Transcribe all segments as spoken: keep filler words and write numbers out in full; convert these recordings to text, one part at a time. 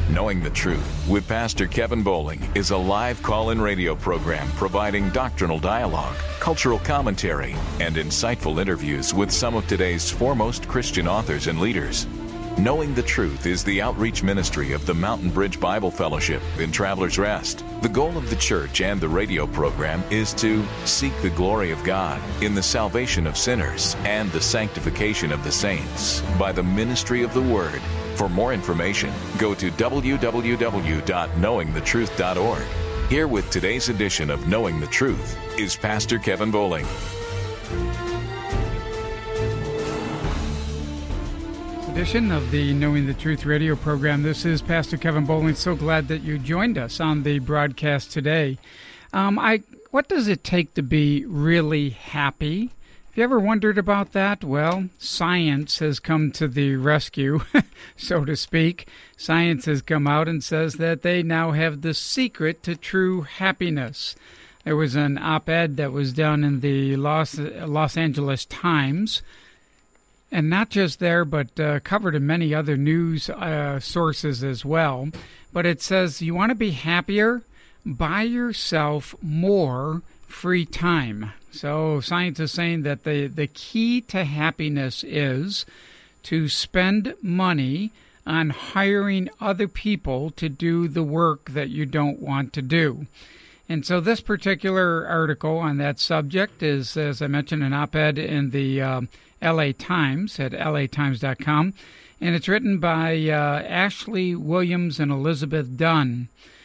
Knowing the Truth with Pastor Kevin Bowling is a live call-in radio program providing doctrinal dialogue, cultural commentary, and insightful interviews with some of today's foremost Christian authors and leaders. Knowing the Truth is the outreach ministry of the Mountain Bridge Bible Fellowship in Travelers Rest. The goal of the church and the radio program is to seek the glory of God in the salvation of sinners and the sanctification of the saints by the ministry of the Word. For more information, go to w w w dot knowing the truth dot org. Here with today's edition of Knowing the Truth is Pastor Kevin Bowling. Edition of the Knowing the Truth radio program. This is Pastor Kevin Bowling. So glad that you joined us on the broadcast today. Um, I, what does it take to be really happy? Have you ever wondered about that? Well, science has come to the rescue, so to speak. Science has come out and says that they now have the secret to true happiness. There was an op-ed that was done in the Los, Los Angeles Times, and not just there, but uh, covered in many other news uh, sources as well. But it says, you want to be happier? Buy yourself more free time. So science is saying that the, the key to happiness is to spend money on hiring other people to do the work that you don't want to do. And so this particular article on that subject is, as I mentioned, an op-ed in the uh, L A Times at L A times dot com, and it's written by uh, Ashley Williams and Elizabeth Dunn.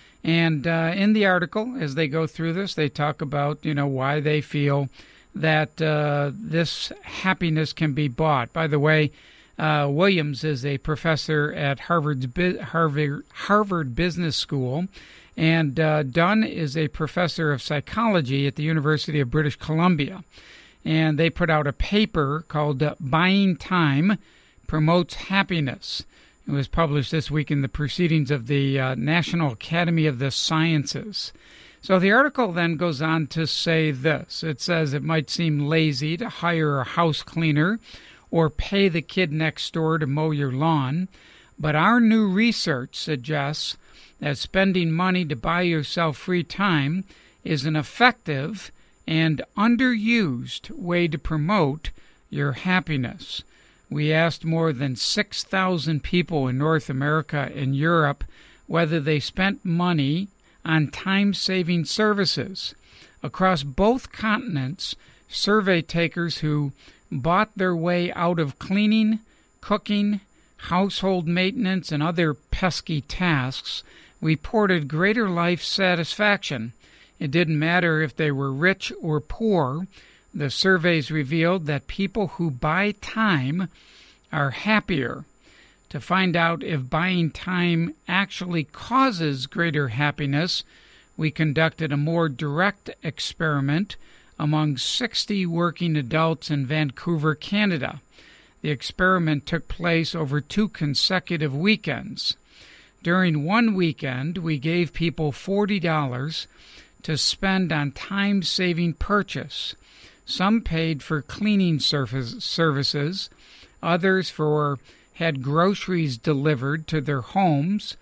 And uh, in the article, as they go through this, they talk about, you know, why they feel that uh, this happiness can be bought. By the way, uh, Williams is a professor at Harvard's Harvard, Harvard Business School, and uh, Dunn is a professor of psychology at the University of British Columbia. And they put out a paper called uh, Buying Time Promotes Happiness. It was published this week in the Proceedings of the uh, National Academy of the Sciences. So the article then goes on to say this. It says it might seem lazy to hire a house cleaner or pay the kid next door to mow your lawn, but our new research suggests that spending money to buy yourself free time is an effective and underused way to promote your happiness. We asked more than six thousand people in North America and Europe whether they spent money on time-saving services. Across both continents, survey takers who bought their way out of cleaning, cooking, household maintenance, and other pesky tasks reported greater life satisfaction. It didn't matter if they were rich or poor. The surveys revealed that people who buy time are happier. To find out if buying time actually causes greater happiness, we conducted a more direct experiment among sixty working adults in Vancouver, Canada. The experiment took place over two consecutive weekends. During one weekend, we gave people forty dollars to spend on time-saving purchase. Some paid for cleaning surface services, others for had groceries delivered to their homes.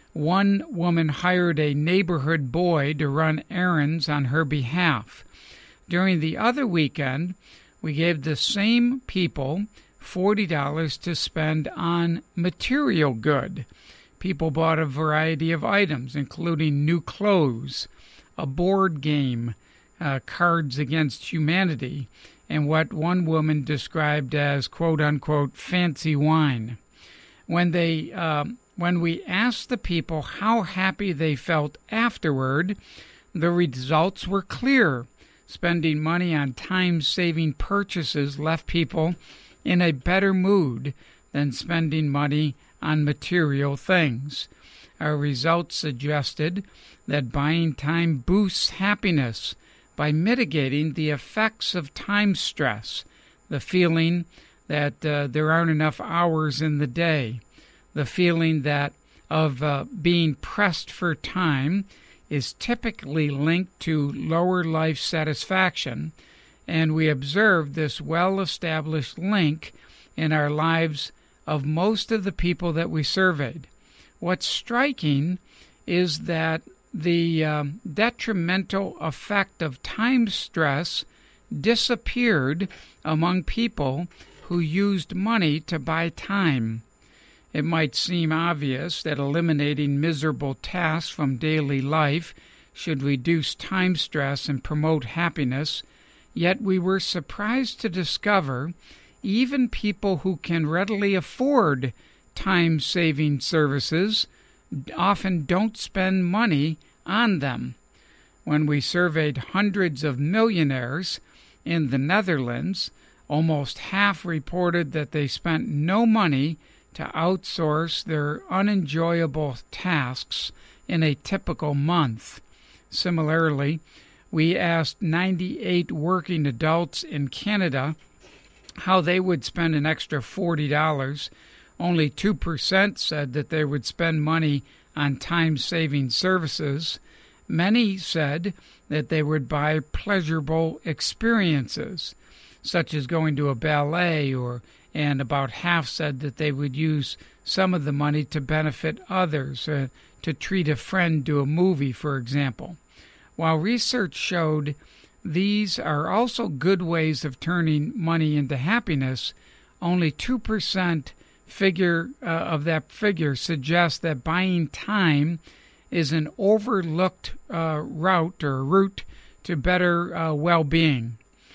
One woman hired a neighborhood boy to run errands on her behalf. During the other weekend, we gave the same people forty dollars to spend on material good. People bought a variety of items, including new clothes, a board game, uh, Cards Against Humanity, and what one woman described as quote-unquote fancy wine. When they, uh, when we asked the people how happy they felt afterward, the results were clear. Spending money on time-saving purchases left people in a better mood than spending money on material things. Our results suggested that buying time boosts happiness by mitigating the effects of time stress, the feeling that uh, there aren't enough hours in the day, the feeling that of uh, being pressed for time is typically linked to lower life satisfaction, and we observed this well-established link in our lives of most of the people that we surveyed. what's striking is that the um, detrimental effect of time stress disappeared among people who used money to buy time. It might seem obvious that eliminating miserable tasks from daily life should reduce time stress and promote happiness, yet we were surprised to discover even people who can readily afford time-saving services often don't spend money on them. When we surveyed hundreds of millionaires in the Netherlands, almost half reported that they spent no money to outsource their unenjoyable tasks in a typical month. Similarly, we asked ninety-eight working adults in Canada how they would spend an extra forty dollars. Only two percent said that they would spend money on time-saving services. Many said that they would buy pleasurable experiences, such as going to a ballet, or and about half said that they would use some of the money to benefit others, uh, to treat a friend to a movie, for example. While research showed these are also good ways of turning money into happiness, only two percent figure uh, of that figure suggests that buying time is an overlooked uh, route or route to better uh, well-being.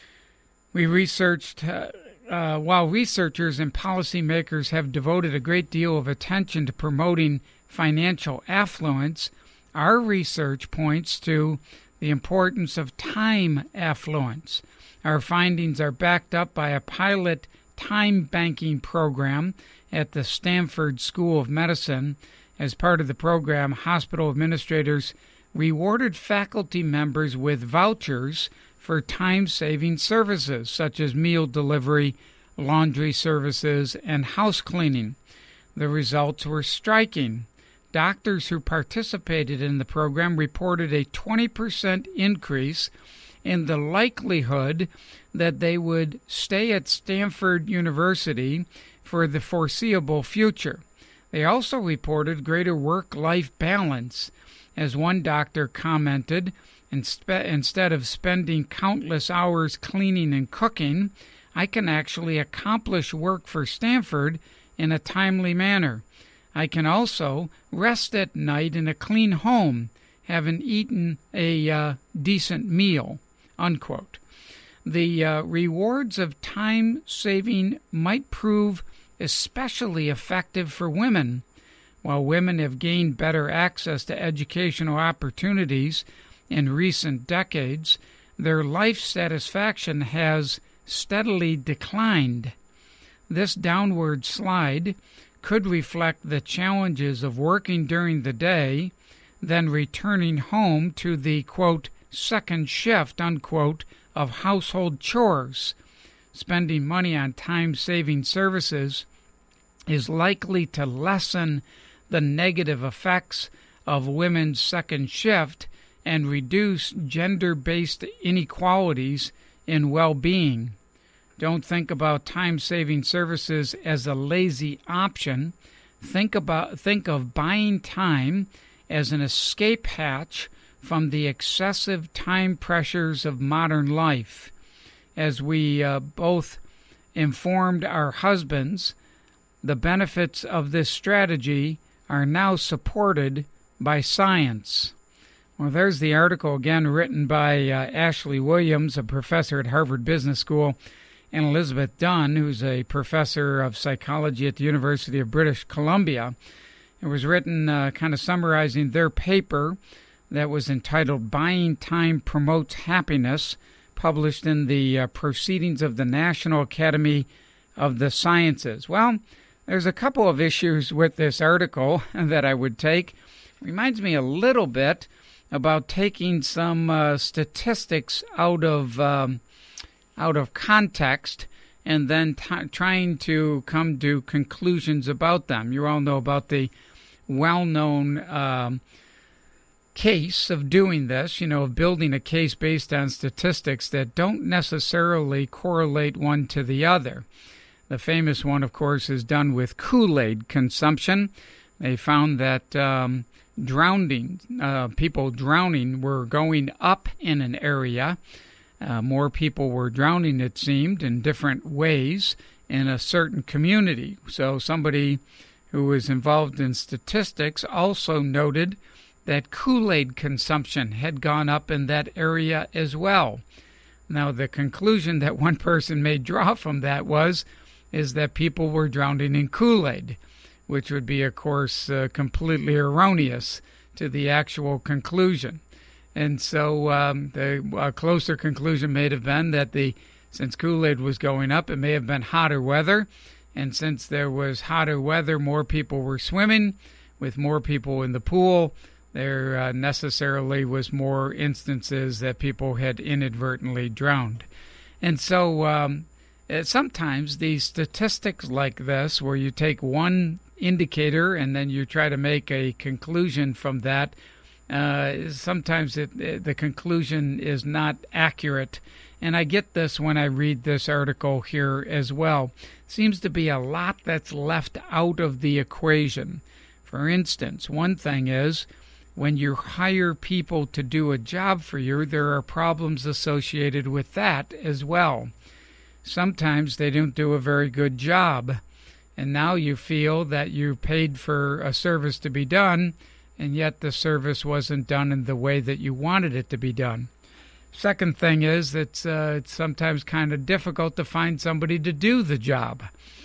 We researched, uh, uh, while researchers and policymakers have devoted a great deal of attention to promoting financial affluence, our research points to the importance of time affluence. Our findings are backed up by a pilot time banking program at the Stanford School of Medicine. As part of the program, hospital administrators rewarded faculty members with vouchers for time-saving services such as meal delivery, laundry services, and house cleaning. The results were striking. Doctors who participated in the program reported a twenty percent increase in the likelihood that they would stay at Stanford University for the foreseeable future. They also reported greater work-life balance. As one doctor commented, Inspe- instead of spending countless hours cleaning and cooking, I can actually accomplish work for Stanford in a timely manner. I can also rest at night in a clean home, having eaten a uh, decent meal, unquote. The uh, rewards of time saving might prove especially effective for women. While women have gained better access to educational opportunities in recent decades, their life satisfaction has steadily declined. This downward slide could reflect the challenges of working during the day, then returning home to the, quote, second shift, unquote, of household chores. Spending money on time-saving services is likely to lessen the negative effects of women's second shift and reduce gender-based inequalities in well-being. Don't think about time-saving services as a lazy option. Think about think of buying time as an escape hatch from the excessive time pressures of modern life. As we uh, both informed our husbands, the benefits of this strategy are now supported by science. Well, there's the article again written by uh, Ashley Williams, a professor at Harvard Business School, and Elizabeth Dunn, who's a professor of psychology at the University of British Columbia. It was written uh, kind of summarizing their paper that was entitled Buying Time Promotes Happiness, published in the uh, Proceedings of the National Academy of the Sciences. Well, there's a couple of issues with this article that I would take. It reminds me a little bit about taking some uh, statistics out of um, out of context and then t- trying to come to conclusions about them. You all know about the well-known um, case of doing this, you know, of building a case based on statistics that don't necessarily correlate one to the other. The famous one, of course, is done with Kool-Aid consumption. they found that um, drowning, uh, people drowning were going up in an area. Uh, more people were drowning, it seemed, in different ways in a certain community. So somebody who was involved in statistics also noted that Kool-Aid consumption had gone up in that area as well. Now, the conclusion that one person may draw from that was is that people were drowning in Kool-Aid, which would be, of course, uh, completely erroneous to the actual conclusion. And so um, the uh, closer conclusion may have been that the since Kool-Aid was going up, it may have been hotter weather, and since there was hotter weather, more people were swimming. With more people in the pool, there uh, necessarily was more instances that people had inadvertently drowned. And so um, sometimes these statistics like this, where you take one indicator and then you try to make a conclusion from that, uh, sometimes it, it, the conclusion is not accurate. And I get this when I read this article here as well. Seems to be a lot that's left out of the equation. For instance, one thing is, when you hire people to do a job for you, there are problems associated with that as well. Sometimes they don't do a very good job, and now you feel that you paid for a service to be done, and yet the service wasn't done in the way that you wanted it to be done. Second thing is that uh, it's sometimes kind of difficult to find somebody to do the job.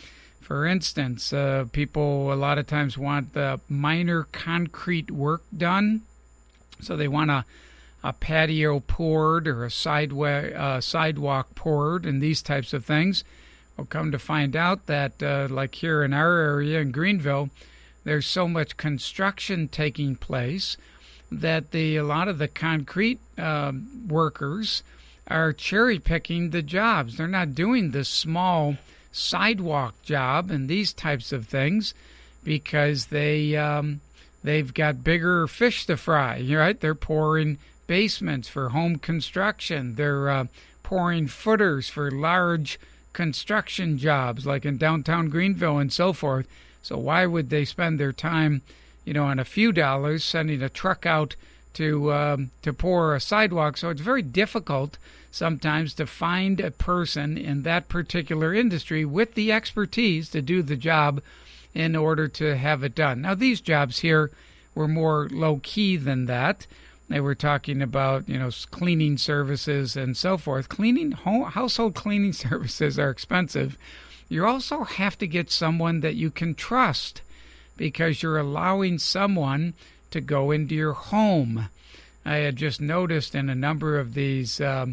For instance, uh, people a lot of times want the minor concrete work done. So they want a, a patio poured or a sideway, uh, sidewalk poured and these types of things. We'll come to find out that, uh, like here in our area in Greenville, there's so much construction taking place that the a lot of the concrete uh, workers are cherry-picking the jobs. They're not doing the small sidewalk job and these types of things because they um, they've got bigger fish to fry. Right? They're pouring basements for home construction. They're uh, pouring footers for large construction jobs like in downtown Greenville and so forth. So why would they spend their time, you know, on a few dollars sending a truck out to um, to pour a sidewalk? So it's very difficult sometimes to find a person in that particular industry with the expertise to do the job in order to have it done. Now, these jobs here were more low-key than that. They were talking about, you know, cleaning services and so forth. Cleaning home, household cleaning services are expensive. You also have to get someone that you can trust because you're allowing someone to go into your home. I had just noticed in a number of these um,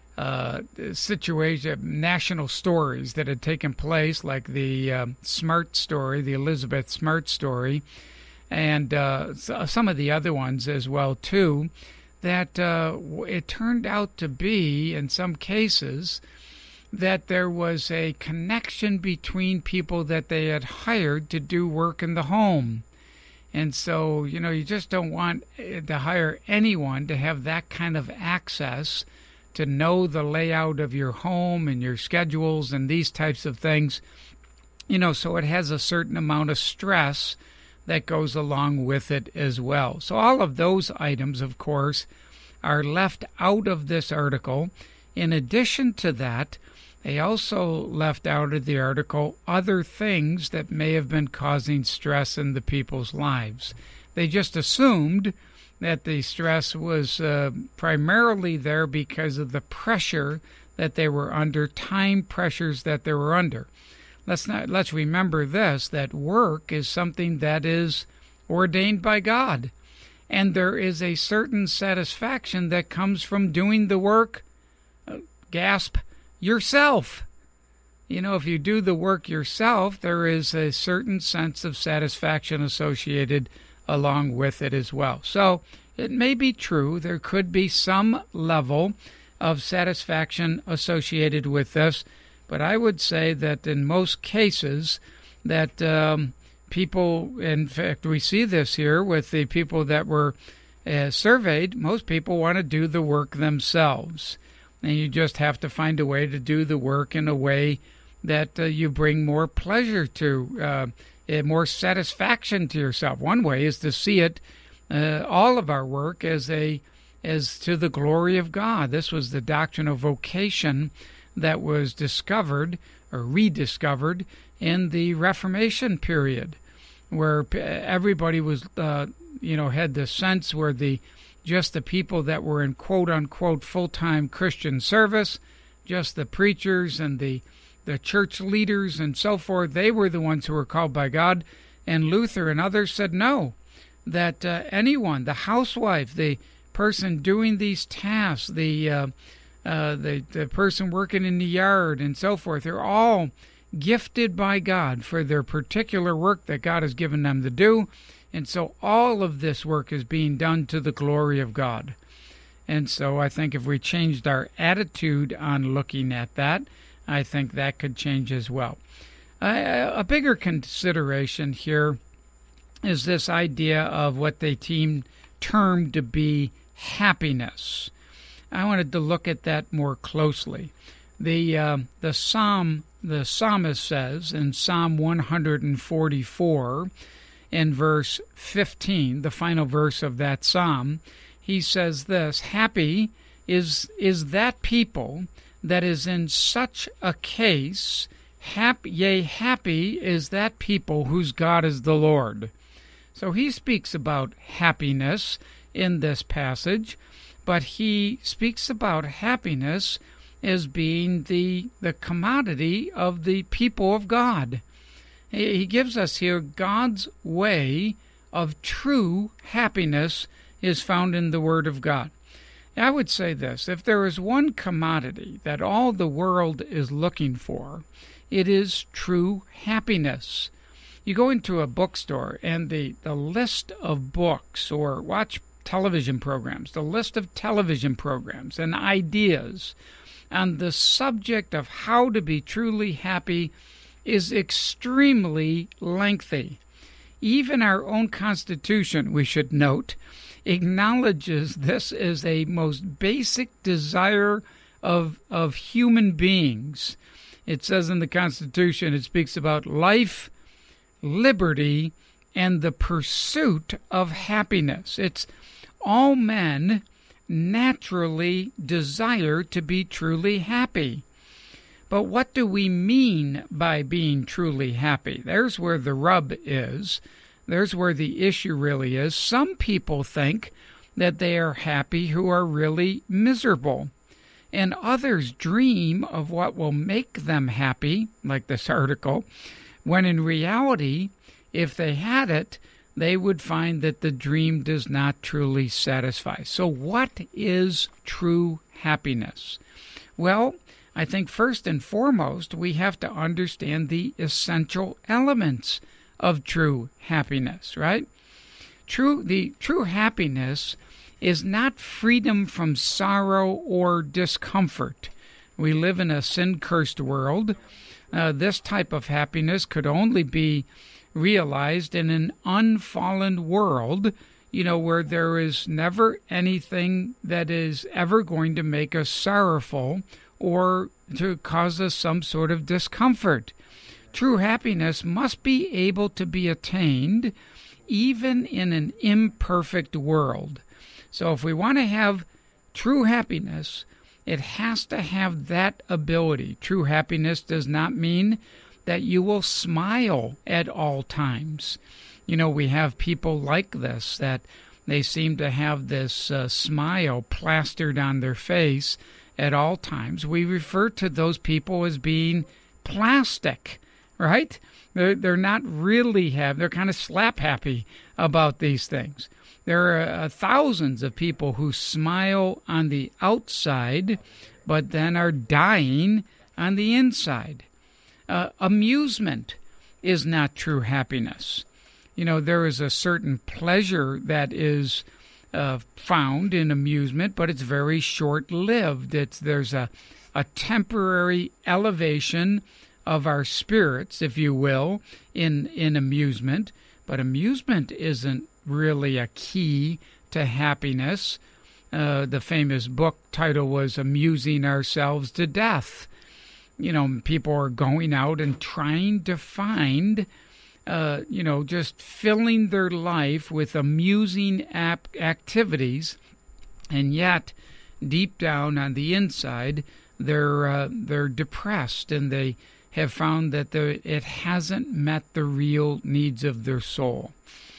uh, situation, national stories that had taken place, like the uh, Smart story, the Elizabeth Smart story, and uh, some of the other ones as well, too, that uh, it turned out to be, in some cases, that there was a connection between people that they had hired to do work in the home. And so, you know, you just don't want to hire anyone to have that kind of access to know the layout of your home and your schedules and these types of things. You know, so it has a certain amount of stress that goes along with it as well. So all of those items, of course, are left out of this article. In addition to that, they also left out of the article other things that may have been causing stress in the people's lives. They just assumed that the stress was uh, primarily there because of the pressure that they were under, time pressures that they were under. Let's not let's remember this, that work is something that is ordained by God. And there is a certain satisfaction that comes from doing the work, uh, gasp, yourself. You know, if you do the work yourself, there is a certain sense of satisfaction associated along with it as well. So it may be true there could be some level of satisfaction associated with this, but I would say that in most cases that um, people, in fact, we see this here with the people that were uh, surveyed, most people want to do the work themselves. And you just have to find a way to do the work in a way that uh, you bring more pleasure to. Uh, uh, more satisfaction to yourself. One way is to see it, uh, all of our work, as a as to the glory of God. This was the doctrine of vocation that was discovered or rediscovered in the Reformation period, where everybody was, uh, you know, had the sense where the just the people that were in quote-unquote full-time Christian service, just the preachers and the the church leaders and so forth, they were the ones who were called by God. And Luther and others said no, that uh, anyone, the housewife, the person doing these tasks, the, uh, uh, the the person working in the yard and so forth, they're all gifted by God for their particular work that God has given them to do. And so all of this work is being done to the glory of God. And so I think if we changed our attitude on looking at that, I think that could change as well. Uh, a bigger consideration here is this idea of what they team, termed to be happiness. I wanted to look at that more closely. The uh, the psalm, the psalmist says in Psalm one forty-four, in verse fifteen, the final verse of that psalm, he says this: "Happy is is that people that is in such a case, happy, yea, happy is that people whose God is the Lord." So he speaks about happiness in this passage, but he speaks about happiness as being the the commodity of the people of God. He gives us here God's way of true happiness is found in the Word of God. I would say this: if there is one commodity that all the world is looking for, it is true happiness. You go into a bookstore and the, the list of books, or watch television programs, the list of television programs and ideas on the subject of how to be truly happy is extremely lengthy. Even our own Constitution, we should note, acknowledges this as a most basic desire of of human beings. It says in the Constitution, it speaks about life, liberty, and the pursuit of happiness. It's all men naturally desire to be truly happy. But what do we mean by being truly happy? There's where the rub is. There's where the issue really is. Some people think that they are happy who are really miserable. And others dream of what will make them happy, like this article, when in reality, if they had it, they would find that the dream does not truly satisfy. So what is true happiness? Well, I think first and foremost, we have to understand the essential elements of true happiness, right? True, the true happiness is not freedom from sorrow or discomfort. We live in a sin-cursed world. Uh, this type of happiness could only be realized in an unfallen world, you know, where there is never anything that is ever going to make us sorrowful or to cause us some sort of discomfort. True happiness must be able to be attained even in an imperfect world. So if we want to have true happiness, it has to have that ability. True happiness does not mean that you will smile at all times. You know, we have people like this, that they seem to have this uh, smile plastered on their face at all times. We refer to those people as being plastic, right? They're, they're not really happy. They're kind of slap happy about these things. There are uh, thousands of people who smile on the outside, but then are dying on the inside. Uh, amusement is not true happiness. You know, there is a certain pleasure that is uh, found in amusement, but it's very short-lived. It's there's a a temporary elevation of our spirits, if you will, in in amusement. But amusement isn't really a key to happiness. Uh, the famous book title was Amusing Ourselves to Death. You know, people are going out and trying to find uh, you know, just filling their life with amusing ap- activities, and yet deep down on the inside, they're uh, they're depressed, and they have found that the, it hasn't met the real needs of their soul.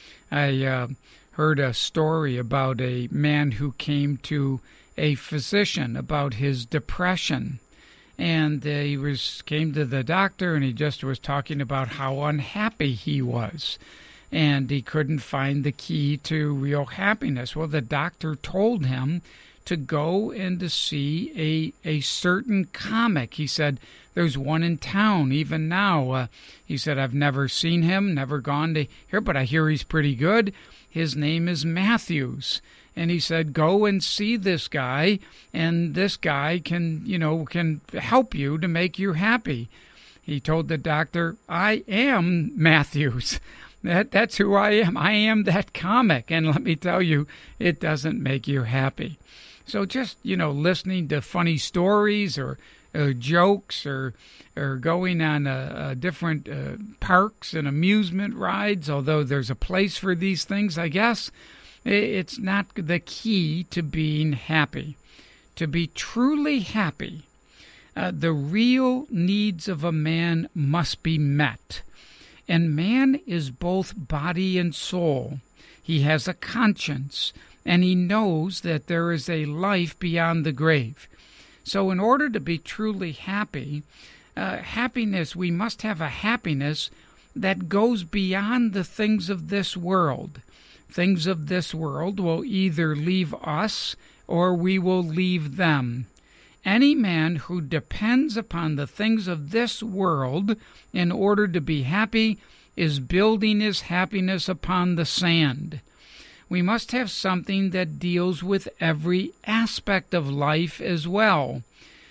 I uh, heard a story about a man who came to a physician about his depression, and uh, he was came to the doctor, and he just was talking about how unhappy he was, and he couldn't find the key to real happiness. Well, the doctor told him to go and to see a a certain comic. He said, there's one in town even now. Uh, he said, I've never seen him, never gone to here, but I hear he's pretty good. His name is Matthews. And he said, go and see this guy, and this guy can, you know, can help you to make you happy. He told the doctor, I am Matthews. That That's who I am. I am that comic. And let me tell you, it doesn't make you happy. So just, you know, listening to funny stories or uh, jokes or or going on uh, uh, different uh, parks and amusement rides, although there's a place for these things, I guess, it's not the key to being happy. To be truly happy, uh, the real needs of a man must be met. And man is both body and soul. He has a conscience, and he knows that there is a life beyond the grave. So in order to be truly happy, uh, happiness, we must have a happiness that goes beyond the things of this world. Things of this world will either leave us or we will leave them. Any man who depends upon the things of this world in order to be happy is building his happiness upon the sand. We must have something that deals with every aspect of life as well.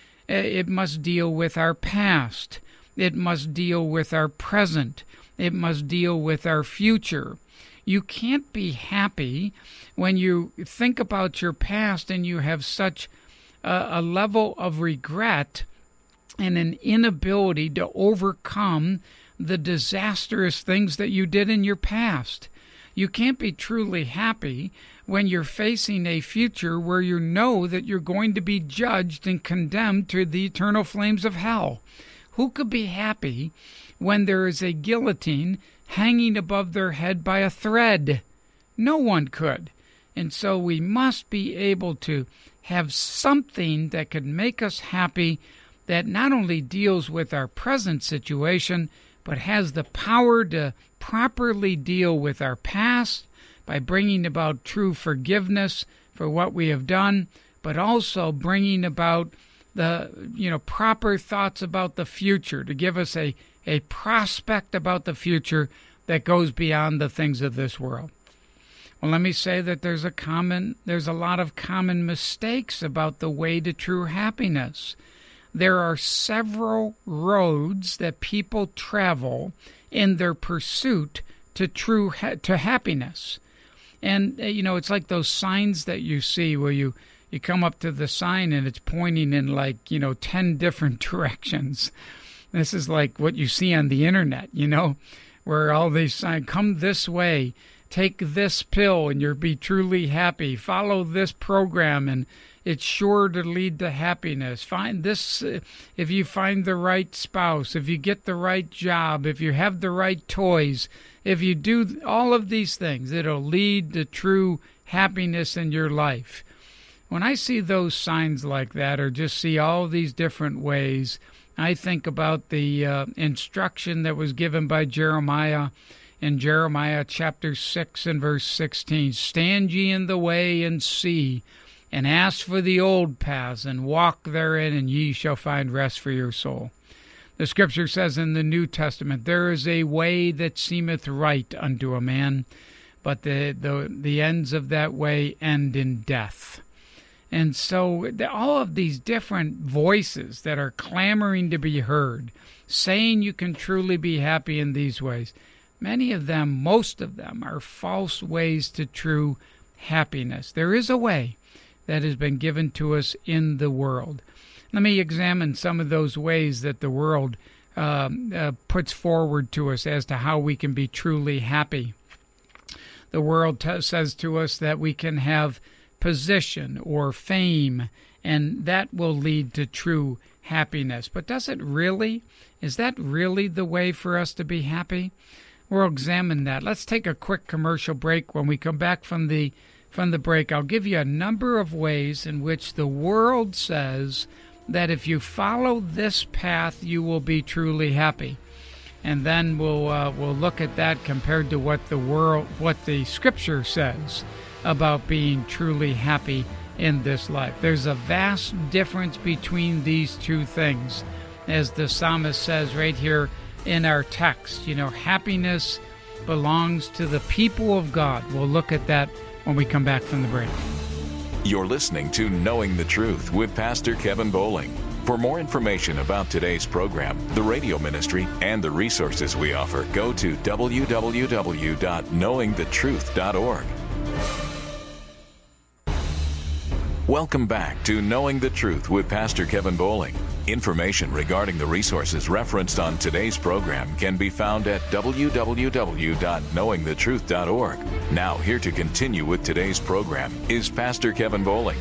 It must deal with our past. It must deal with our present. It must deal with our future. You can't be happy when you think about your past and you have such a, a level of regret and an inability to overcome the disastrous things that you did in your past. You can't be truly happy when you're facing a future where you know that you're going to be judged and condemned to the eternal flames of hell. Who could be happy when there is a guillotine hanging above their head by a thread? No one could. And so we must be able to have something that could make us happy, that not only deals with our present situation, but has the power to properly deal with our past by bringing about true forgiveness for what we have done, but also bringing about the, you know, proper thoughts about the future, to give us a, a prospect about the future that goes beyond the things of this world. Well, let me say that there's a common, there's a lot of common mistakes about the way to true happiness. There are several roads that people travel in their pursuit to true ha- to happiness. And, uh, you know, it's like those signs that you see where you, you come up to the sign and it's pointing in like, you know, ten different directions. This is like what you see on the internet, you know, where all these signs, come this way, take this pill and you'll be truly happy, follow this program and it's sure to lead to happiness. Find this, uh, if you find the right spouse, if you get the right job, if you have the right toys, if you do all of these things, it'll lead to true happiness in your life. When I see those signs like that, or just see all these different ways, I think about the uh, instruction that was given by Jeremiah in Jeremiah chapter six and verse sixteen. Stand ye in the way and see, and ask for the old paths, and walk therein, and ye shall find rest for your soul. The Scripture says in the New Testament, there is a way that seemeth right unto a man, but the, the, the ends of that way end in death. And so the, all of these different voices that are clamoring to be heard, saying you can truly be happy in these ways, many of them, most of them, are false ways to true happiness. There is a way that has been given to us in the world. Let me examine some of those ways that the world um, uh, puts forward to us as to how we can be truly happy. The world t- says to us that we can have position or fame, and that will lead to true happiness. But does it really? Is that really the way for us to be happy? We'll examine that. Let's take a quick commercial break. When we come back from the from the break, I'll give you a number of ways in which the world says that if you follow this path, you will be truly happy. And then we'll uh, we'll look at that compared to what the world, what the Scripture says about being truly happy in this life. There's a vast difference between these two things, as the psalmist says right here in our text. You know, happiness belongs to the people of God. We'll look at that when we come back from the break. You're listening to Knowing the Truth with Pastor Kevin Bowling. For more information about today's program, the radio ministry, and the resources we offer, go to w w w dot knowing the truth dot org. Welcome back to Knowing the Truth with Pastor Kevin Bowling. Information regarding the resources referenced on today's program can be found at w w w dot knowing the truth dot org. Now, here to continue with today's program is Pastor Kevin Bowling.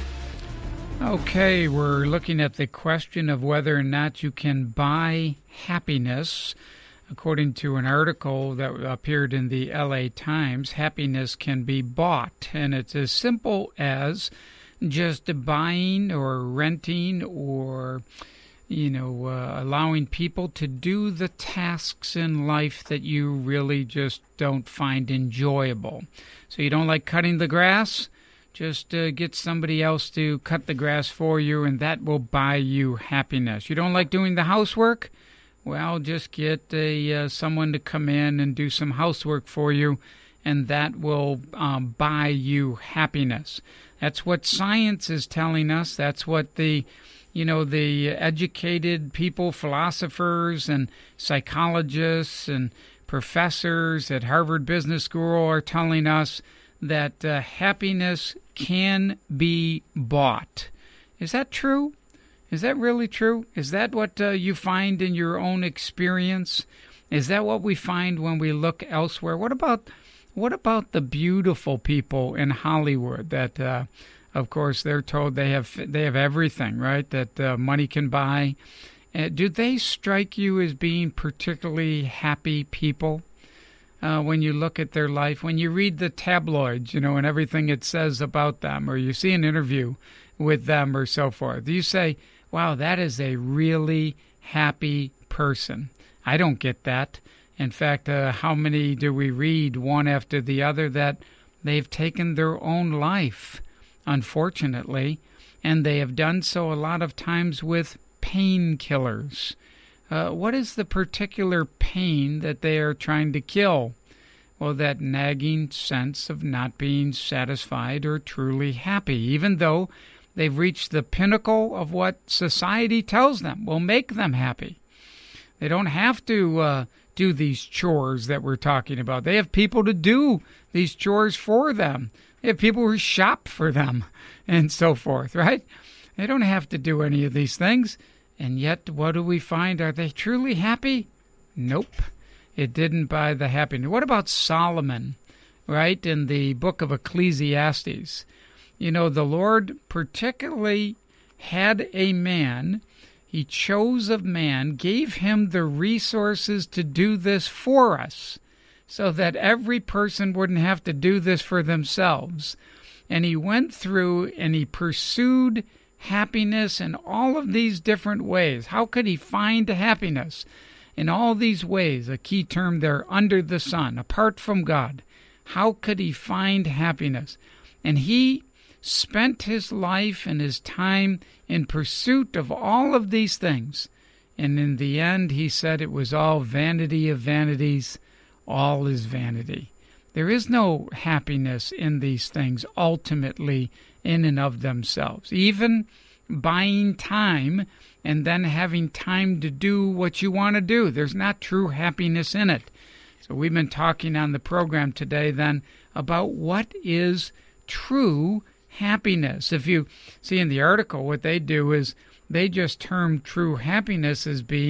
Okay, we're looking at the question of whether or not you can buy happiness. According to an article that appeared in the L A Times, happiness can be bought, and it's as simple as just buying or renting or, you know, uh, allowing people to do the tasks in life that you really just don't find enjoyable. So you don't like cutting the grass? Just uh, get somebody else to cut the grass for you, and that will buy you happiness. You don't like doing the housework? Well, just get a, uh, someone to come in and do some housework for you, and that will um, buy you happiness. That's what science is telling us. That's what the, you know, the educated people, philosophers and psychologists and professors at Harvard Business School are telling us, that uh, happiness can be bought. Is that true? Is that really true? Is that what uh, you find in your own experience? Is that what we find when we look elsewhere? What about what about the beautiful people in Hollywood that, uh, of course, they're told they have they have everything, right? That uh, money can buy. Uh, do they strike you as being particularly happy people? Uh, when you look at their life, when you read the tabloids, you know, and everything it says about them, or you see an interview with them or so forth, you say, wow, that is a really happy person. I don't get that. In fact, uh, how many do we read one after the other that they've taken their own life, unfortunately, and they have done so a lot of times with painkillers. Uh, what is the particular pain that they are trying to kill? Well, that nagging sense of not being satisfied or truly happy, even though they've reached the pinnacle of what society tells them will make them happy. They don't have to uh, do these chores that we're talking about. They have people to do these chores for them. They have people who shop for them and so forth, right? They don't have to do any of these things. And yet, what do we find? Are they truly happy? Nope. It didn't buy the happiness. What about Solomon, right, in the book of Ecclesiastes? You know, the Lord particularly had a man, he chose a man, gave him the resources to do this for us, so that every person wouldn't have to do this for themselves. And he went through and he pursued happiness in all of these different ways. How could he find happiness? In all these ways, a key term there, under the sun, apart from God. How could he find happiness? And he spent his life and his time in pursuit of all of these things. And in the end, he said it was all vanity of vanities, all is vanity. There is no happiness in these things ultimately in and of themselves. Even buying time and then having time to do what you want to do, there's not true happiness in it. So we've been talking on the program today then about what is true happiness. If you see in the article, what they do is they just term true happiness as being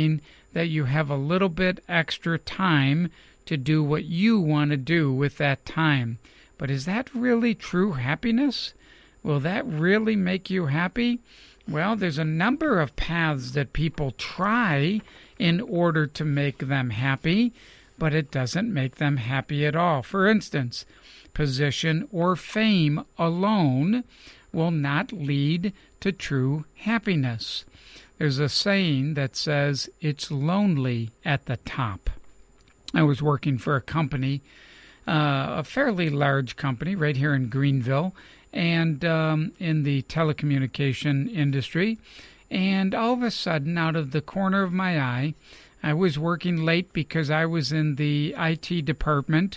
that you have a little bit extra time to do what you want to do with that time. But is that really true happiness? Will that really make you happy? Well, there's a number of paths that people try in order to make them happy, but it doesn't make them happy at all. For instance, position or fame alone will not lead to true happiness. There's a saying that says it's lonely at the top. I was working for a company, uh, a fairly large company right here in Greenville, and um, in the telecommunication industry. And all of a sudden, out of the corner of my eye, I was working late because I was in the I T department,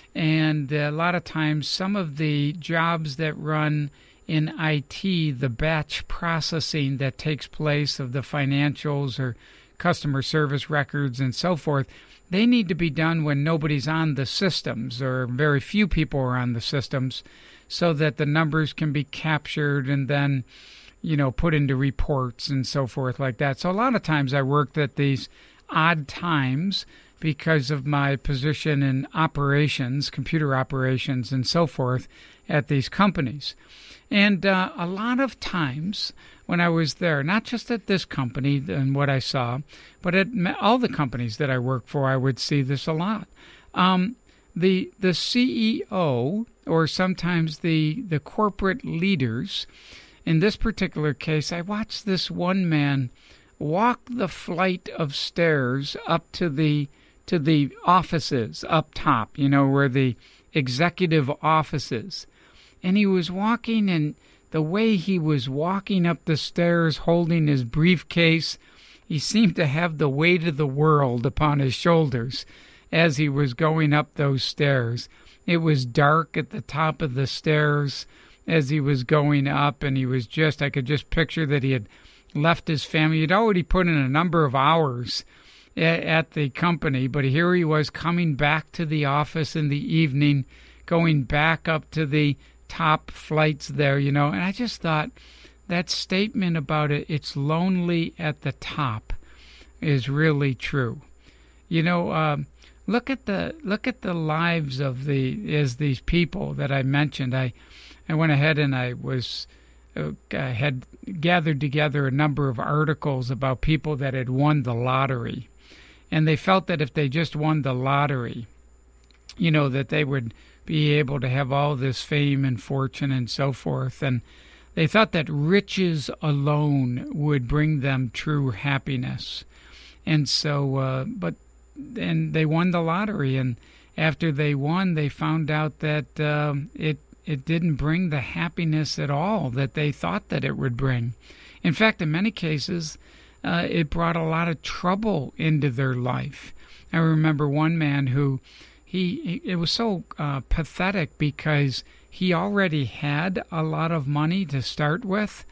and a lot of times some of the jobs that run in I T, the batch processing that takes place of the financials or customer service records and so forth, they need to be done when nobody's on the systems or very few people are on the systems, so that the numbers can be captured and then, you know, put into reports and so forth like that. So a lot of times I worked at these odd times because of my position in operations, computer operations and so forth at these companies. And uh, a lot of times when I was there, not just at this company and what I saw, but at all the companies that I worked for, I would see this a lot. Um, the the C E O, or sometimes the, the corporate leaders, in this particular case, I watched this one man walk the flight of stairs up to the to the offices up top, you know, where the executive offices. And he was walking, and the way he was walking up the stairs holding his briefcase, he seemed to have the weight of the world upon his shoulders as he was going up those stairs. It was dark at the top of the stairs as he was going up, and he was just, I could just picture that he had left his family. He'd already put in a number of hours at, at the company, but here he was coming back to the office in the evening, going back up to the top flights there, you know. And I just thought that statement about it, it's lonely at the top, is really true. You know, um, look at the look at the lives of the as these people that I mentioned. I I went ahead and I was uh, had gathered together a number of articles about people that had won the lottery, and they felt that if they just won the lottery, you know, that they would be able to have all this fame and fortune and so forth. And they thought that riches alone would bring them true happiness. And so, uh, but, and they won the lottery. And after they won, they found out that uh, it it didn't bring the happiness at all that they thought that it would bring. In fact, in many cases, uh, it brought a lot of trouble into their life. I remember one man who, He, it was so uh, pathetic because he already had a lot of money to start with,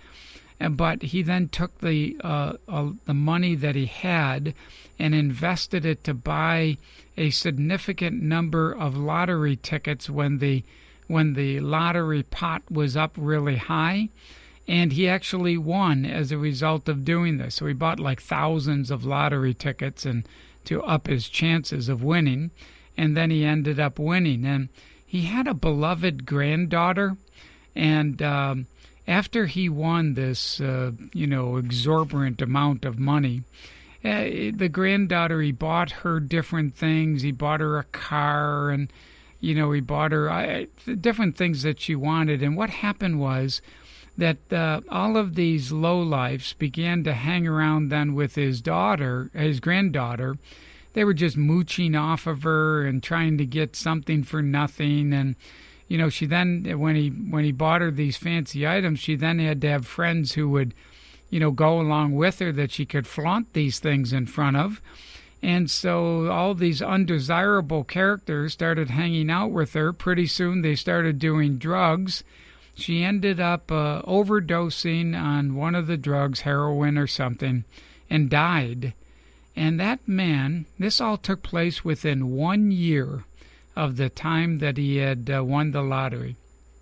but he then took the uh, uh, the money that he had and invested it to buy a significant number of lottery tickets when the when the lottery pot was up really high, and he actually won as a result of doing this. So he bought like thousands of lottery tickets and to up his chances of winning. And then he ended up winning. And he had a beloved granddaughter. And um, after he won this, uh, you know, exorbitant amount of money, uh, the granddaughter, he bought her different things. He bought her a car, and, you know, he bought her uh, different things that she wanted. And what happened was that uh, all of these lowlifes began to hang around then with his daughter, his granddaughter. They were just mooching off of her and trying to get something for nothing. And, you know, she then, when he when he bought her these fancy items, she then had to have friends who would, you know, go along with her that she could flaunt these things in front of. And so all these undesirable characters started hanging out with her. Pretty soon they started doing drugs. She ended up uh, overdosing on one of the drugs, heroin or something, and died. And that man, this all took place within one year of the time that he had uh, won the lottery.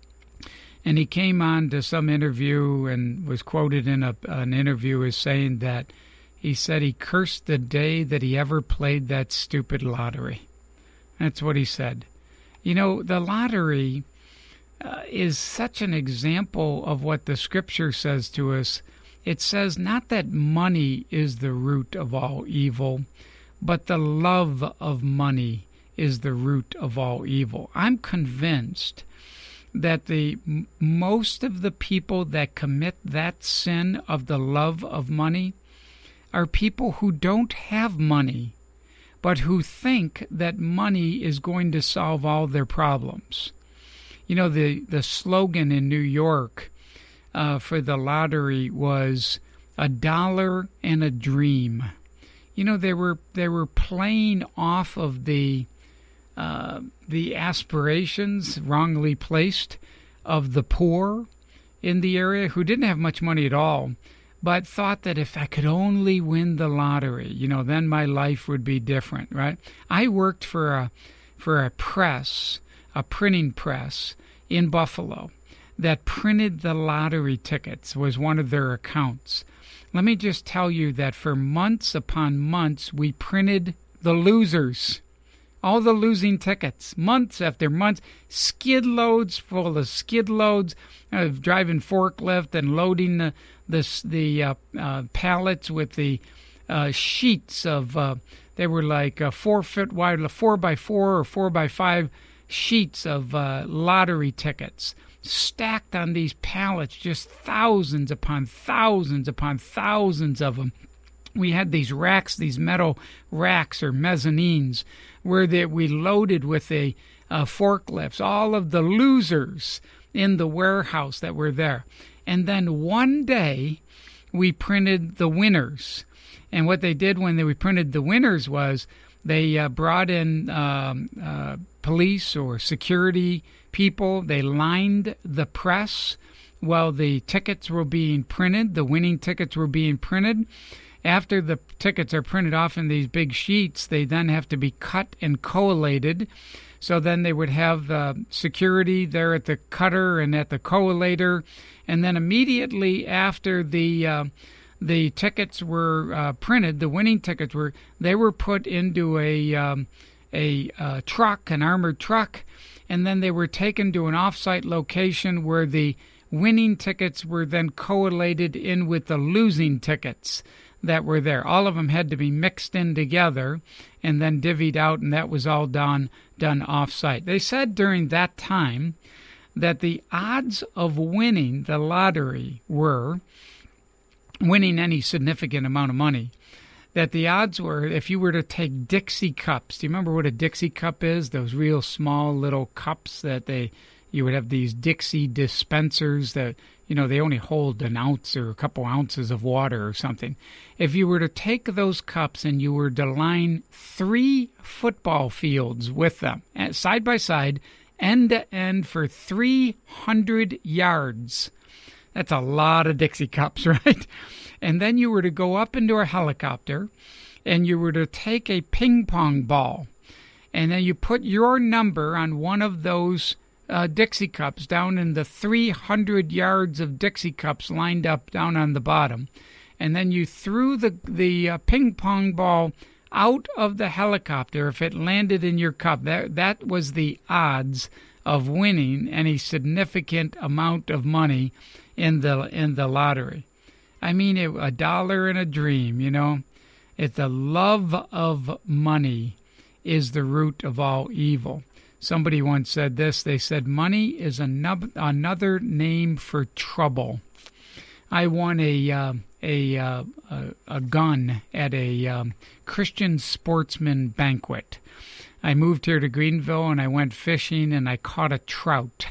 And he came on to some interview and was quoted in a, an interview as saying that he said he cursed the day that he ever played that stupid lottery. That's what he said. You know, the lottery uh, is such an example of what the Scripture says to us. It says not that money is the root of all evil, but the love of money is the root of all evil. I'm convinced that the most of the people that commit that sin of the love of money are people who don't have money, but who think that money is going to solve all their problems. You know, the, the slogan in New York uh, for the lottery was a dollar and a dream. You know, they were they were playing off of the uh, the aspirations wrongly placed of the poor in the area who didn't have much money at all, but thought that if I could only win the lottery, you know, then my life would be different, right? I worked for a for a press, a printing press in Buffalo that printed the lottery tickets, was one of their accounts. Let me just tell you that for months upon months, we printed the losers, all the losing tickets, months after months, skid loads full of skid loads of driving forklift and loading the the, the uh, uh, pallets with the uh, sheets of, uh, they were like uh, four foot wide, four by four or four by five sheets of uh, lottery tickets, stacked on these pallets, just thousands upon thousands upon thousands of them. We had these racks, these metal racks or mezzanines, where they, we loaded with the uh, forklifts, all of the losers in the warehouse that were there. And then one day, we printed the winners. And what they did when they, we printed the winners was they uh, brought in um, uh, police or security people. They lined the press while the tickets were being printed. The winning tickets were being printed. After the tickets are printed off in these big sheets, they then have to be cut and collated. So then they would have uh, security there at the cutter and at the collator. And then immediately after the uh, the tickets were uh, printed, the winning tickets were, they were put into a um, a uh, truck, an armored truck, and then they were taken to an off-site location where the winning tickets were then collated in with the losing tickets that were there. All of them had to be mixed in together and then divvied out, and that was all done done off-site. They said during that time that the odds of winning the lottery were, winning any significant amount of money, that the odds were, if you were to take Dixie cups, do you remember what a Dixie cup is? Those real small little cups that they, you would have these Dixie dispensers that, you know, they only hold an ounce or a couple ounces of water or something. If you were to take those cups and you were to line three football fields with them, side by side, end to end for three hundred yards, that's a lot of Dixie cups, right? And then you were to go up into a helicopter and you were to take a ping pong ball and then you put your number on one of those uh, Dixie cups down in the three hundred yards of Dixie cups lined up down on the bottom. And then you threw the, the uh, ping pong ball out of the helicopter. If it landed in your cup, that, that was the odds of winning any significant amount of money in the in the lottery. I mean, it, a dollar and a dream, you know. It's the love of money is the root of all evil. Somebody once said this. They said, money is another, another name for trouble. I won a uh, a, uh, a a gun at a um, Christian sportsman banquet. I moved here to Greenville, and I went fishing, and I caught a trout.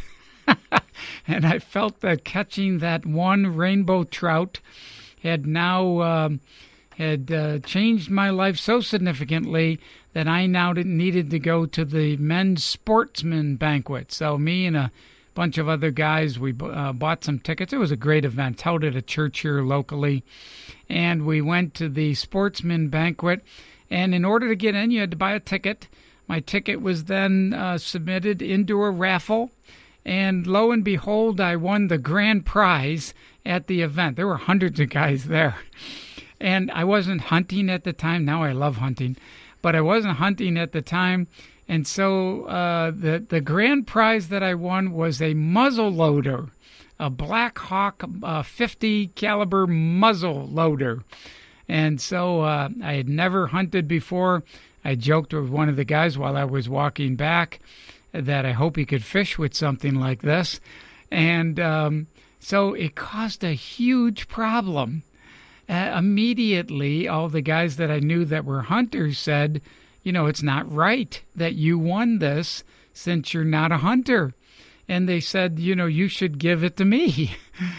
And I felt that catching that one rainbow trout had now um, had uh, changed my life so significantly that I now needed to go to the men's sportsman banquet. So me and a bunch of other guys, we uh, bought some tickets. It was a great event, held at a church here locally. And we went to the sportsman banquet. And in order to get in, you had to buy a ticket. My ticket was then uh, submitted into a raffle. And lo and behold, I won the grand prize at the event. There were hundreds of guys there. And I wasn't hunting at the time. Now I love hunting. But I wasn't hunting at the time. And so uh, the, the grand prize that I won was a muzzle loader, a Black Hawk uh, fifty caliber muzzle loader. And so uh, I had never hunted before. I joked with one of the guys while I was walking back that I hope he could fish with something like this. And um, so it caused a huge problem. Uh, immediately, all the guys that I knew that were hunters said, you know, it's not right that you won this since you're not a hunter. And they said, you know, you should give it to me.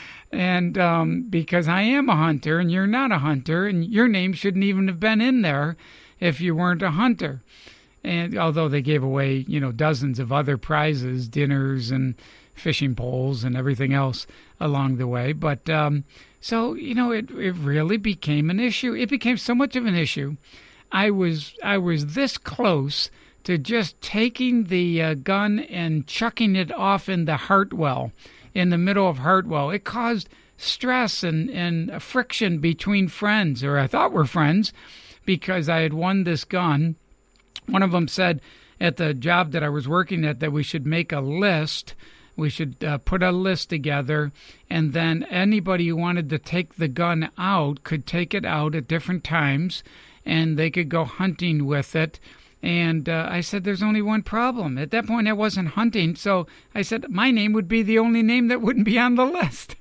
And um, because I am a hunter and you're not a hunter, and your name shouldn't even have been in there if you weren't a hunter. And although they gave away, you know, dozens of other prizes, dinners and fishing poles and everything else along the way. But um, so, you know, it, it really became an issue. It became so much of an issue. I was I was this close to just taking the uh, gun and chucking it off in the Hartwell, in the middle of Hartwell. It caused stress and, and friction between friends, or I thought were friends, because I had won this gun. One of them said at the job that I was working at that we should make a list. We should uh, put a list together, and then anybody who wanted to take the gun out could take it out at different times, and they could go hunting with it. And uh, I said, there's only one problem. At that point, I wasn't hunting, so I said my name would be the only name that wouldn't be on the list.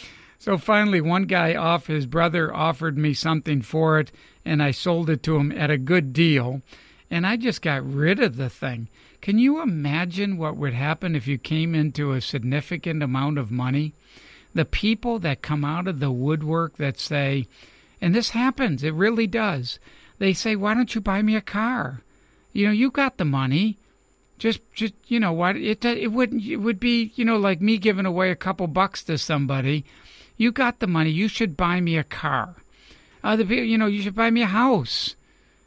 So finally, one guy off, his brother offered me something for it, and I sold it to him at a good deal, and I just got rid of the thing. Can you imagine what would happen if you came into a significant amount of money? The people that come out of the woodwork that say, and this happens, it really does, they say, why don't you buy me a car? You know, you got the money. Just, just you know what? It it wouldn't. It would be, you know, like me giving away a couple bucks to somebody. You got the money. You should buy me a car. Other people, you know, you should buy me a house.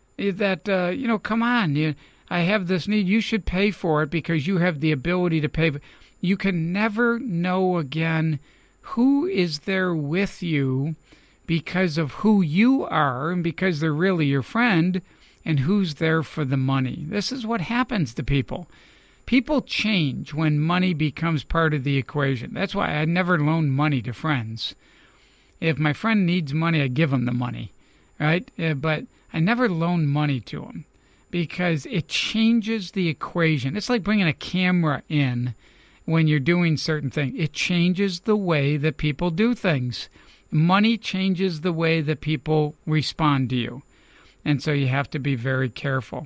That, uh, you know, come on. You, I have this need. You should pay for it because you have the ability to pay. You can never know again who is there with you because of who you are and because they're really your friend, and who's there for the money. This is what happens to people. People change when money becomes part of the equation. That's why I never loan money to friends. If my friend needs money, I give him the money, right? Uh, but I never loan money to him because it changes the equation. It's like bringing a camera in when you're doing certain things. It changes the way that people do things. Money changes the way that people respond to you. And so you have to be very careful.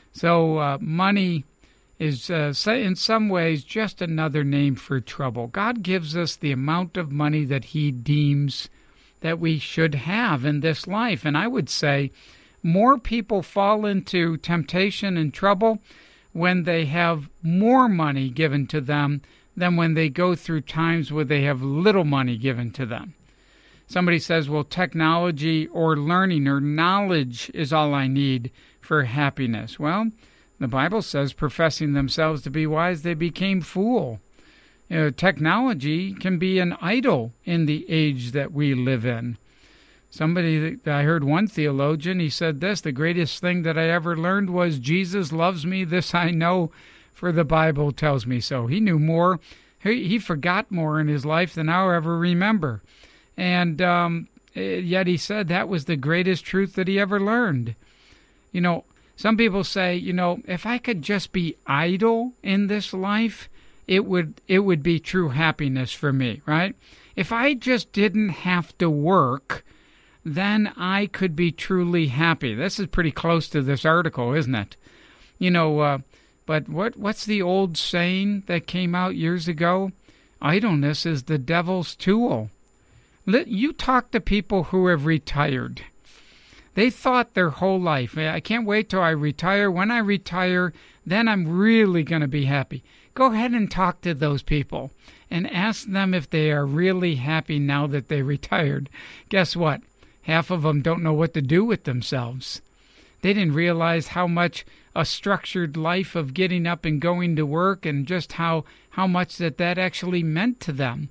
So uh, money is, uh, in some ways, just another name for trouble. God gives us the amount of money that he deems that we should have in this life. And I would say more people fall into temptation and trouble when they have more money given to them than when they go through times where they have little money given to them. Somebody says, well, technology or learning or knowledge is all I need for happiness. Well, the Bible says, professing themselves to be wise, they became fool. You know, technology can be an idol in the age that we live in. Somebody, I heard one theologian, he said this, the greatest thing that I ever learned was Jesus loves me, this I know, for the Bible tells me so. He knew more, he, he forgot more in his life than I'll ever remember. And um, yet he said that was the greatest truth that he ever learned. You know, some people say, you know, if I could just be idle in this life, it would it would be true happiness for me, right? If I just didn't have to work, then I could be truly happy. This is pretty close to this article, isn't it? You know, uh, but what what's the old saying that came out years ago? Idleness is the devil's tool. You talk to people who have retired. They thought their whole life, I can't wait till I retire. When I retire, then I'm really going to be happy. Go ahead and talk to those people and ask them if they are really happy now that they retired. Guess what? Half of them don't know what to do with themselves. They didn't realize how much a structured life of getting up and going to work and just how, how much that that actually meant to them.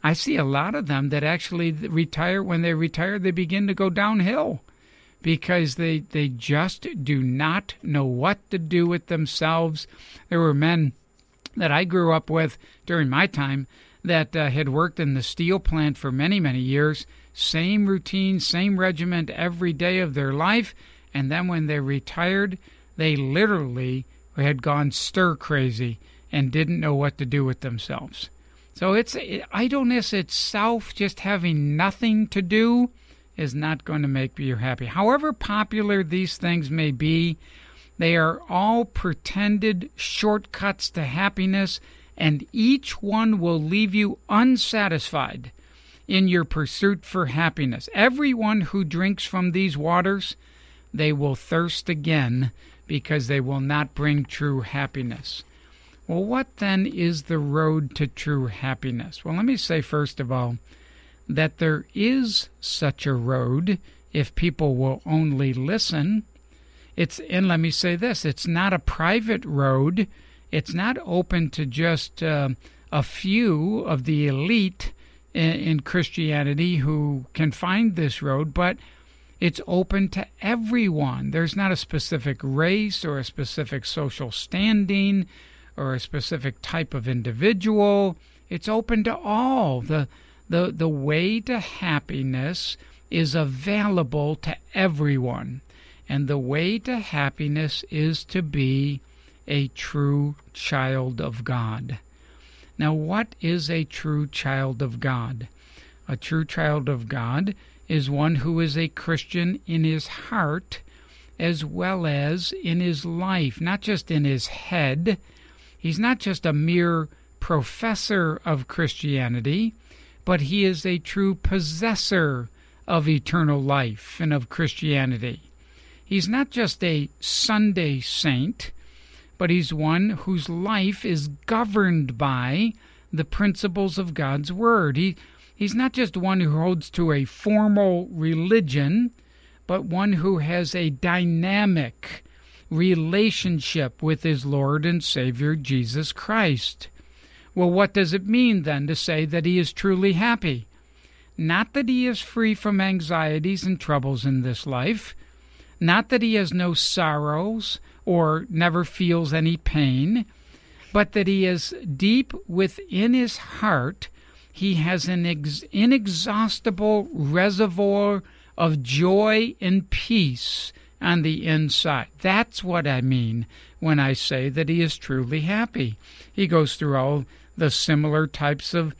I see a lot of them that actually retire. When they retire, they begin to go downhill because they, they just do not know what to do with themselves. There were men that I grew up with during my time that uh, had worked in the steel plant for many, many years, same routine, same regiment every day of their life, and then when they retired, they literally had gone stir-crazy and didn't know what to do with themselves. So it's idleness itself, just having nothing to do, is not going to make you happy. However popular these things may be, they are all pretended shortcuts to happiness, and each one will leave you unsatisfied in your pursuit for happiness. Everyone who drinks from these waters, they will thirst again because they will not bring true happiness. Well, what then is the road to true happiness? Well, let me say first of all that there is such a road if people will only listen. It's, and let me say this, it's not a private road. It's not open to just uh, a few of the elite in, in Christianity who can find this road, but it's open to everyone. There's not a specific race or a specific social standing or a specific type of individual. It's open to all. The, the, the way to happiness is available to everyone. And the way to happiness is to be a true child of God. Now, what is a true child of God? A true child of God is one who is a Christian in his heart as well as in his life, not just in his head. He's not just a mere professor of Christianity, but he is a true possessor of eternal life and of Christianity. He's not just a Sunday saint, but he's one whose life is governed by the principles of God's Word. He, he's not just one who holds to a formal religion, but one who has a dynamic relationship with his Lord and Savior, Jesus Christ. Well, what does it mean then to say that he is truly happy? Not that he is free from anxieties and troubles in this life, not that he has no sorrows or never feels any pain, but that he is deep within his heart, he has an ex- inexhaustible reservoir of joy and peace on the inside. That's what I mean when I say that he is truly happy. He goes through all the similar types of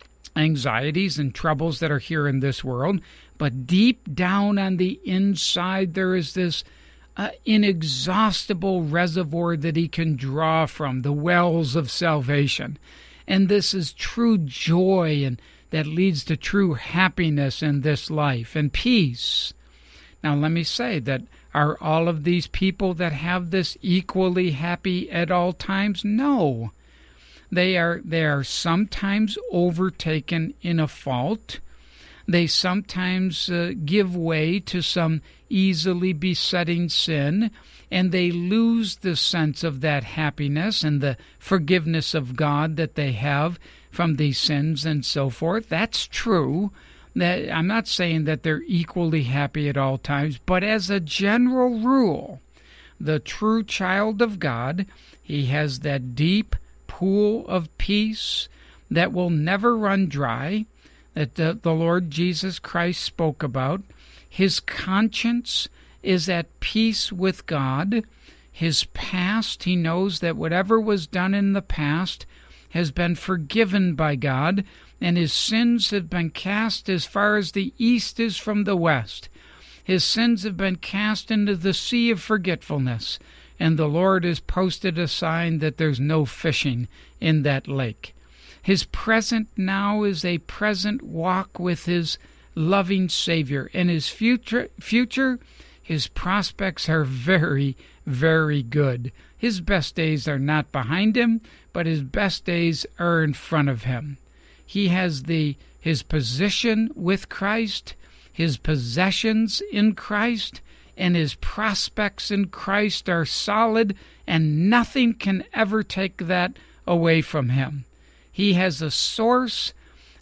anxieties and troubles that are here in this world, but deep down on the inside there is this uh, inexhaustible reservoir that he can draw from, the wells of salvation. And this is true joy, and that leads to true happiness in this life and peace. Now let me say that are all of these people that have this equally happy at all times? No. They are, they are sometimes overtaken in a fault. They sometimes uh, give way to some easily besetting sin, and they lose the sense of that happiness and the forgiveness of God that they have from these sins and so forth. That's true. That I'm not saying that they're equally happy at all times, but as a general rule, the true child of God, he has that deep pool of peace that will never run dry, that the, the Lord Jesus Christ spoke about. His conscience is at peace with God. His past, he knows that whatever was done in the past has been forgiven by God, and his sins have been cast as far as the east is from the west. His sins have been cast into the sea of forgetfulness, and the Lord has posted a sign that there's no fishing in that lake. His present now is a present walk with his loving Savior, and his future, future, his prospects are very, very good. His best days are not behind him, but his best days are in front of him. He has the his position with Christ, his possessions in Christ, and his prospects in Christ are solid, and nothing can ever take that away from him. He has a source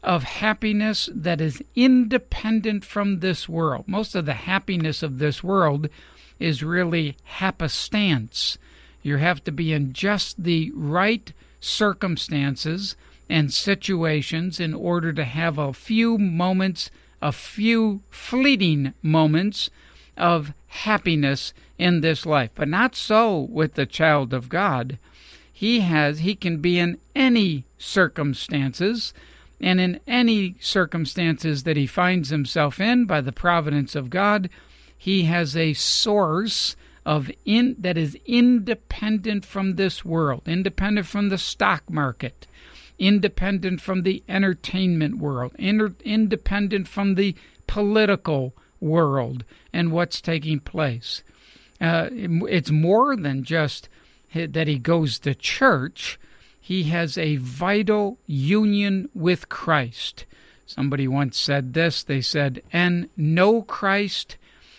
of happiness that is independent from this world. Most of the happiness of this world is really happenstance. You have to be in just the right circumstances and situations in order to have a few moments, a few fleeting moments of happiness in this life. But not so with the child of God. He has, he can be in any circumstances, and in any circumstances that he finds himself in by the providence of God, he has a source of in that is independent from this world, independent from the stock market, independent from the entertainment world, inter- independent from the political world and what's taking place. Uh, it's more than just that he goes to church. He has a vital union with Christ. Somebody once said this. They said, and no Christ,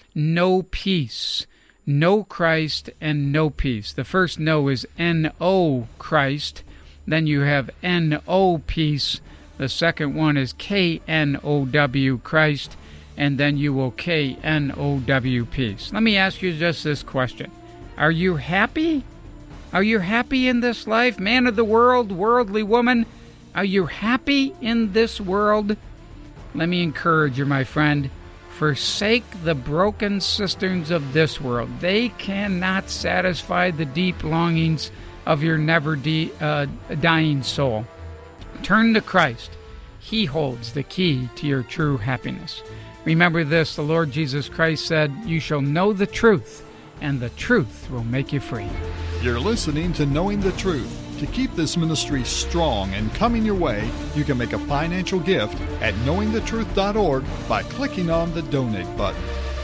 no peace. No Christ and no peace. The first no is N O Christ. Then you have N O peace. The second one is K N O W Christ. And then you will K N O W peace. Let me ask you just this question. Are you happy? Are you happy in this life? Man of the world, worldly woman, are you happy in this world? Let me encourage you, my friend. Forsake the broken cisterns of this world. They cannot satisfy the deep longings of your never de- uh, dying soul. Turn to Christ. He holds the key to your true happiness. Remember this, the Lord Jesus Christ said, you shall know the truth, and the truth will make you free. You're listening to Knowing the Truth. To keep this ministry strong and coming your way, you can make a financial gift at knowing the truth dot org by clicking on the donate button.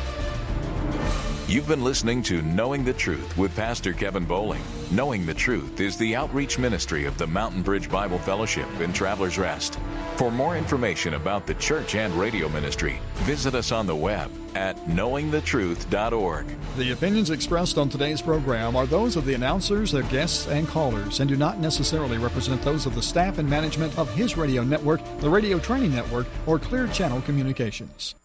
You've been listening to Knowing the Truth with Pastor Kevin Bowling. Knowing the Truth is the outreach ministry of the Mountain Bridge Bible Fellowship in Travelers Rest. For more information about the church and radio ministry, visit us on the web at knowing the truth dot org. The opinions expressed on today's program are those of the announcers, their guests, and callers, and do not necessarily represent those of the staff and management of His Radio Network, the Radio Training Network, or Clear Channel Communications.